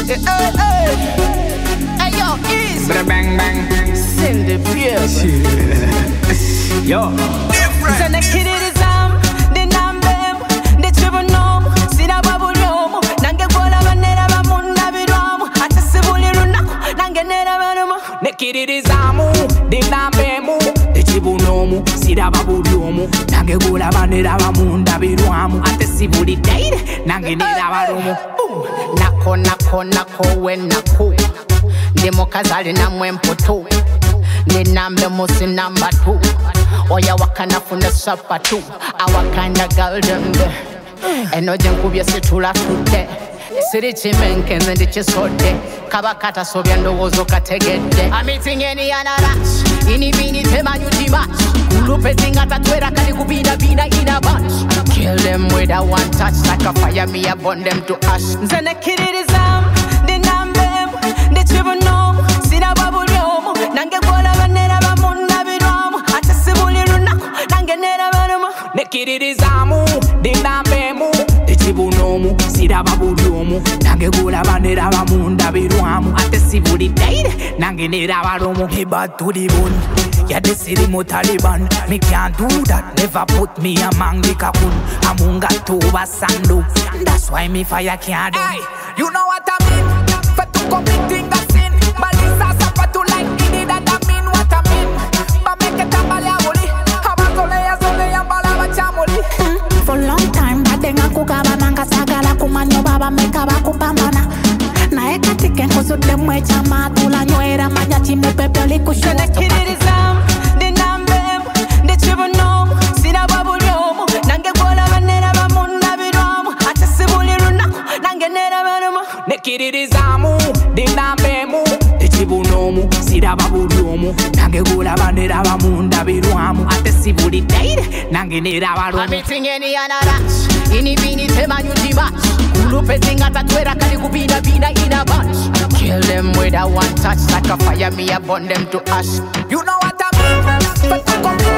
Hey yo, easy. Bang bang. Send the Pierce. Yo. Send the kid it is the number, the tribonom, Sina Babulom, Nangabola Vanera Munda Bidom, at the Sibulina, Nanganera Manamo, the kid it is Amu, the Nambemu, the Chibunomu, Sida Babulum, Nangabola Vanera Munda Bidom, at the Sibuli Date, Nanganera Barumo, Nako, Nako, Nako, when Nako, the Mokazali Namwempoto, the number most in number 2. Oya wakana funa sapa tu awakanda girl them there enoje nkubye situla tudde siri chimenke nze chisote kabakata sobya ndowoozo kategedde ameeting any anaras inibini tema nyutima kulupe zingata twera kali kubina bina in a bunch kill them with a one touch like a fire me I burn them to ash nze nekirizam the number the tribonom sina babulyomo nange kola banera bamunda biromo atasibuli Nekirizamu, Dinambemu, the Chibunomu, Sida Babuliomu, Nangegula Banera Munda Biruamu, at the Sibudi Dade, Nanginera Baromo, Hiba to the bone. Yeah, the city Taliban, me can't do that. Never put me among the Kapun, Amunga Toba Sandu. That's why me fire can't do. Hey, you know what I mean? For to committing a sin, Balisa Sapa to like it, that I mean what I mean. But make it a Baliawoli. For long time, badenga kukaba manga sagala kumanyo baba meka bakupambana. Na eka tiken kusude mwecha matula nyoera manya chimbe pepe likushu. The kirizam, the nambem, the tribonom, sina babulyomo, nange kola vanera bamunda biromo, atasibuli runako, nange nera barumo. The kirizamu, the nambemu, the tribonomu, sida babulyomo, nange kola vanera bamunda biromo, atasibuli date, nange nera barumo. I'm eating any anaras, inibini tema nyutima, kulupe zingata twera kali kubina bina in a bunch. Kill them with a one touch like a fire me I burn them to ash. You know what I mean? But